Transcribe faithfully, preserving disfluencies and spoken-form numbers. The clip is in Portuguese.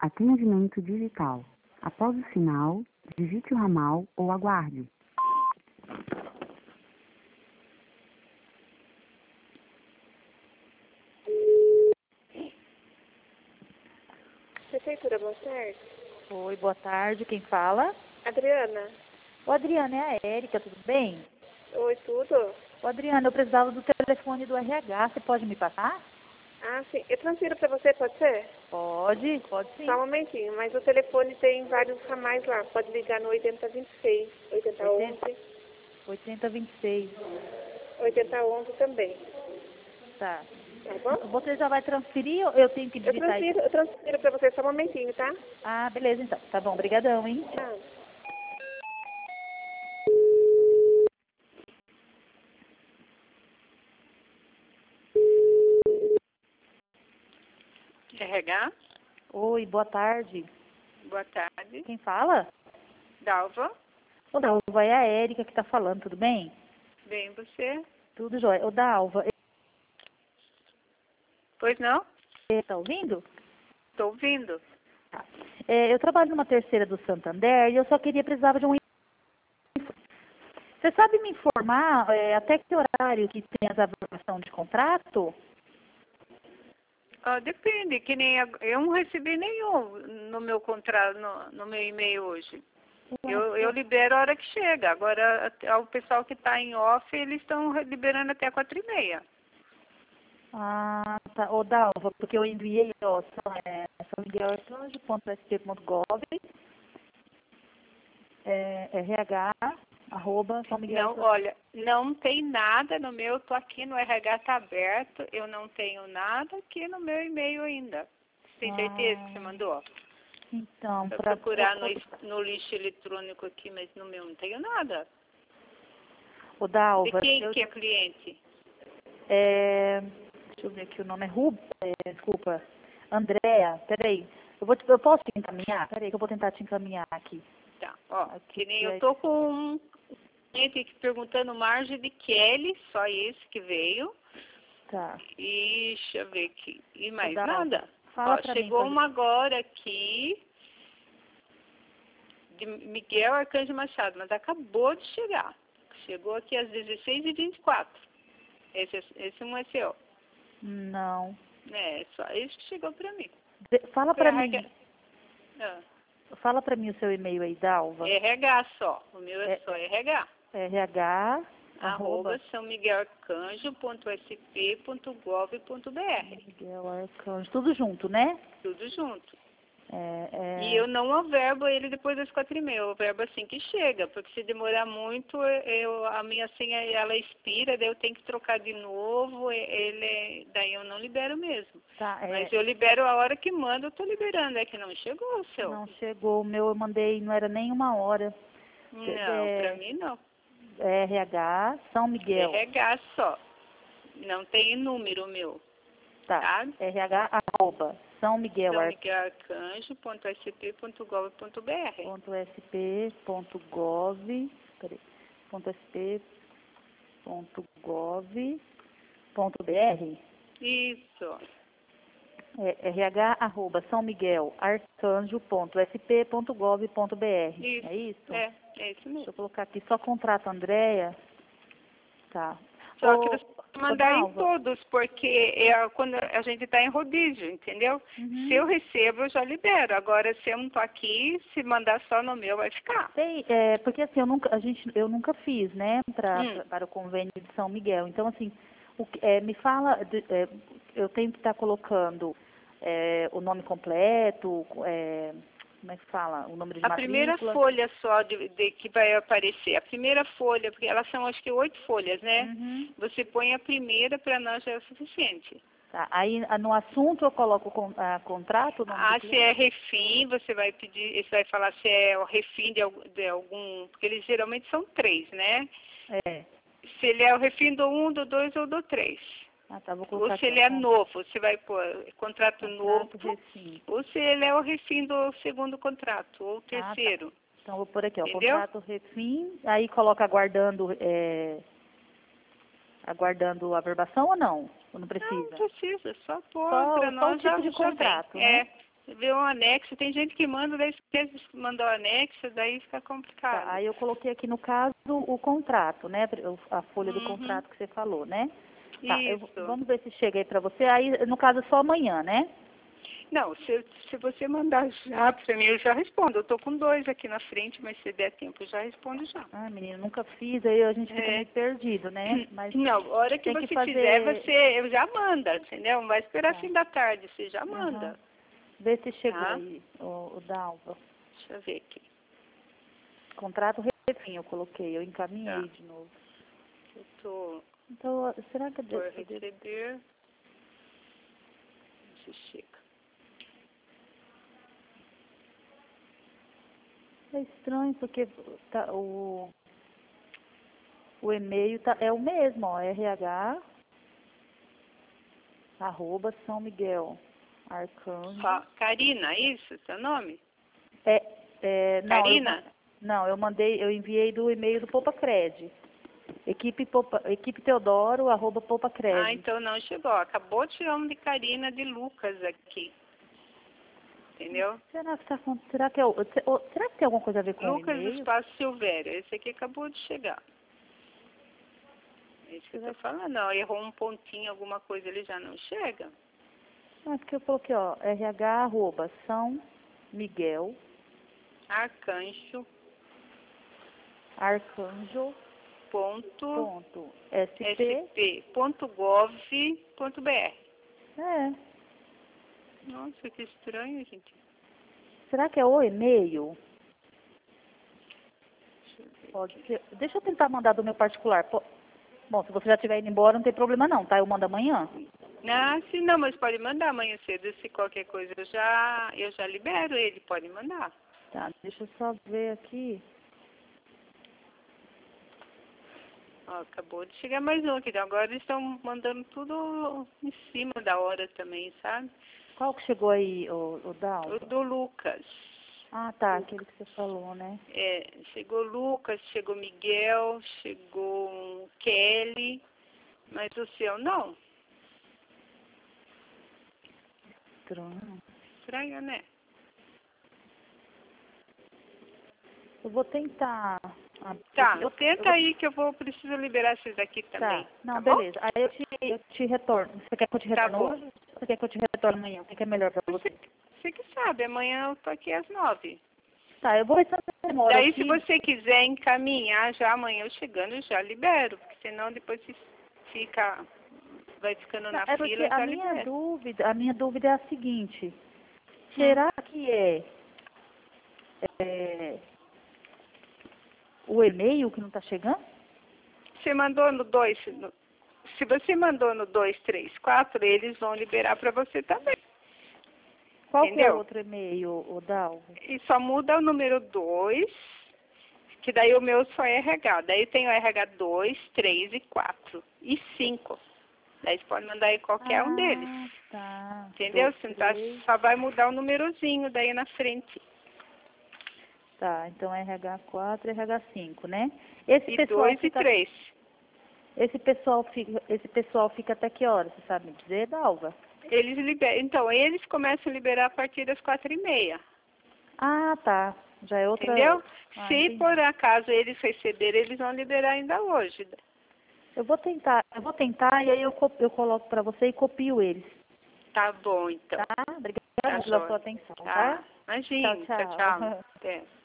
Atendimento digital. Após o sinal, digite o ramal ou aguarde. Prefeitura, boa tarde. Oi, boa tarde. Quem fala? Adriana. Ô, Adriana, é a Érica, tudo bem? Oi, tudo? Ô, Adriana, eu precisava do telefone do R H. Você pode me passar? Ah, sim. Eu transfiro para você, pode ser? Pode, pode sim. Só um momentinho, mas o telefone tem vários ramais lá. Pode ligar no oitenta vinte e seis, oitenta onze, oitenta vinte e seis. oitenta onze também. Tá. Tá bom? Você já vai transferir ou eu tenho que Eu digitar transfiro, isso? eu transfiro para você só um momentinho, tá? Ah, beleza então. Tá bom, brigadão, hein? Tchau. R H, Oi, boa tarde. boa tarde. Quem fala? Dalva, Ô, Dalva, é a Érica que tá falando, tudo bem? bem você? Tudo jóia. Ô, Dalva, Pois não? você tá ouvindo? Estou ouvindo. Tá. É, eu trabalho numa terceira do Santander e eu só queria, precisava de um... Você sabe me informar é, até que horário que tem essa aprovação de contrato? Ah, depende, que nem ag- eu não recebi nenhum no meu contrato, no, no meu e-mail hoje. Eu, eu libero a hora que chega. Agora, até- o pessoal que está em off, eles estão liberando até quatro e meia. Ah, tá. Ô, Dalva, porque eu enviei, ó, são, é, são miguel arcanjo ponto s p ponto gov, é, rh, arroba, são miguel Não, olha, não tem nada no meu, estou aqui no R H, está aberto, eu não tenho nada aqui no meu e-mail ainda. Você tem certeza que você mandou? Então, Para para procurar no, es- no lixo eletrônico aqui, mas no meu não tenho nada. o De Dalva, quem eu, que é cliente? é, deixa eu ver aqui o nome, é Rub, é, desculpa, Andréa, peraí, eu, vou, te- eu posso te encaminhar? Peraí que eu vou tentar te encaminhar aqui. Tá, ó, Aqui, que nem eu aí- tô com um cliente aqui perguntando margem de Kelly, só esse que veio. Tá. E deixa eu ver aqui. E mais Dalva, nada. fala Ó, pra mim, chegou por- uma agora aqui de Miguel Arcanjo Machado, mas acabou de chegar. Chegou aqui às dezesseis e vinte e quatro. Esse, esse não é seu. não. É, só esse que chegou pra mim. De- fala pra R H, mim, ah, fala pra mim o seu e-mail aí, Dalva. R H só. O meu é, É- só R H. rh, Arroba são miguel arcanjo ponto s p ponto gov ponto b r. Miguel Arcanjo, tudo junto, né? Tudo junto. É, é, E eu não averbo ele depois das quatro e meia, eu averbo assim que chega, porque se demorar muito, eu, a minha senha ela expira, daí eu tenho que trocar de novo, e- ele, daí eu não libero mesmo. tá, é, Mas eu libero a hora que manda, eu tô liberando, é que não chegou o seu. não chegou, o meu eu mandei, não era nem uma hora. Não, É, pra mim não. R H, São Miguel, R H só. Não tem número meu, tá, tá? R H, arroba, São Miguel, São Ar- miguel arcanjo ponto s p ponto gov ponto b r. ponto sp ponto gov, peraí, ponto sp ponto gov ponto br, Isso. é, rh arroba São Miguel Arcanjo ponto sp ponto gov ponto br, Isso. é isso? É, é isso Deixa mesmo. eu colocar aqui só contrato Andréia, tá. Só Ô, que você ô, pode mandar em Dalva, todos, porque é quando a gente está em rodízio, entendeu? uhum. Se eu recebo, eu já libero. Agora, se eu não estou aqui, se mandar só no meu, vai ficar. Sei, é, porque assim, eu nunca, a gente, eu nunca fiz, né, pra, Hum. pra- para o convênio de São Miguel. Então, assim, o, que- é, me fala, de- é, eu tenho que estar colocando é, o nome completo, é, como é que fala? O número de A primeira matrícula. folha só de, de que vai aparecer, a primeira folha, porque elas são acho que oito folhas, né? Uhum. Você põe a primeira, para nós já é o suficiente. Tá, aí a- no assunto eu coloco o con- a, contrato, o nome Ah, do se é cliente. refim, você vai pedir, você vai falar se é o refim de, al- de algum, porque eles geralmente são três, né? É. Se ele é o refim do um, do dois ou do três. Ah, tá, vou Ou colocar se aqui, ó, ele é con- novo, você vai pôr contrato novo. contrato refim. Ou se ele é o refim do segundo contrato, ou Ah, tá. terceiro. Então, vou pôr aqui, ó, Entendeu? contrato refim, aí coloca aguardando, é, aguardando a verbação ou não? Ou não Não, não precisa? precisa, só pôr Só, para só o nós já, tipo de já vem. contrato, É, né? Vê um anexo, tem gente que manda, daí esquece de mandar o anexo, daí fica complicado. Tá, aí eu coloquei aqui no caso o contrato, né? A folha do Uhum. contrato que você falou, né? Tá, eu, Isso. vamos ver se chega aí pra você. Aí, no caso, é só amanhã, né? Não, se, se você mandar já pra mim, eu já respondo. Eu tô com dois aqui na frente, mas se der tempo, eu já respondo já. Ah, menina, nunca fiz, aí a gente fica É. meio perdido, né? Mas Não, a hora que tem você que fazer... fizer, você eu já manda, entendeu? Não vai esperar Tá. fim da tarde, você já Aham. manda. Vê se chegou Tá? aí, o, o Dalva. Deixa eu ver aqui. Contrato refém eu coloquei, eu encaminhei Tá. de novo. Eu tô Então, será que eu por devo... receber. Se chega. É estranho, porque tá, o, o e-mail tá, é o mesmo, ó, R H, arroba São Miguel, Arcanjo. Ca- Karina, isso, seu nome? É, é, não, eu, Karina? ma- não, eu mandei, eu enviei do e-mail do PoupaCred. Equipe, Poupa, equipe Teodoro, arroba PoupaCred. Ah, então não chegou. Acabou de tirar um de Karina de Lucas aqui. Entendeu? Será que, tá, com- será, que é, o- se- o- será que tem alguma coisa a ver com o Lucas do e-mail? Espaço Silvério. Esse aqui acabou de chegar. É isso que eu tô falando. Não, errou um pontinho, alguma coisa, ele já não chega. Não, é porque eu coloquei, ó, R H, arroba São Miguel, Arcanjo, Arcanjo, ponto, ponto, SP. sp, ponto gov, ponto br. É. Nossa, que estranho, gente. Será que é o e-mail? Deixa eu ver. Pode ser. Deixa eu tentar mandar do meu particular. Po- Bom, se você já estiver indo embora, não tem problema não, tá? Eu mando amanhã. Ah, se não, mas pode mandar amanhã cedo. Se qualquer coisa eu já, eu já libero ele, pode mandar. Tá, deixa eu só ver aqui. Ó, acabou de chegar mais um aqui. Então agora eles estão mandando tudo em cima da hora também, sabe? Qual que chegou aí, o, o O Dalva? do Lucas. Ah, tá, aquele que você falou, né? É, chegou Lucas, chegou Miguel, chegou Kelly, mas o seu não. Estranho. Estranho, né? Eu vou tentar. Ah, Tá, eu, tenta eu, aí que eu vou preciso liberar esses aqui também. Tá, não, Tá bom? beleza. Aí eu te, eu te retorno. Você quer que eu te Tá retorne bom. hoje? Ou você quer que eu te retorne amanhã? O que que é melhor pra você? Você, você que sabe, amanhã eu tô aqui às nove. Tá, eu vou ver se eu demoro Daí, aqui. se você quiser encaminhar já amanhã eu chegando, eu já libero. Porque senão depois se fica, vai ficando Não, na é fila, porque eu a já minha libero. dúvida, a minha dúvida é a seguinte. Será que é, é o e-mail que não está chegando? Você mandou no dois, no, se você mandou no dois, três, quatro, eles vão liberar para você também. Qual que é Entendeu? o outro e-mail, o Dalvo? E só muda o número dois, que daí o meu só é R H. Daí tem o R H dois, três e quatro. E cinco. Daí você pode mandar aí qualquer um deles. Ah, tá. Entendeu? Dois, Você tá, três. só vai mudar o númerozinho daí na frente. Tá, então R H quatro e R H cinco, né? Esse E pessoal dois e fica, três. esse pessoal fica, esse pessoal fica até que horas, você sabe me dizer, Dalva? Eles liberam. Então, eles começam a liberar a partir das quatro e meia. Ah, tá. Já é outra. Entendeu? Ah, Se entendi. por acaso eles receberem, eles vão liberar ainda hoje. Eu vou tentar, eu vou tentar e aí eu, co- eu coloco pra você e copio eles. Tá bom, então. Tá? Obrigada Tá pela joia. sua atenção, Tá. tá? Imagina. Tchau, Tchau, tchau. tchau. Até.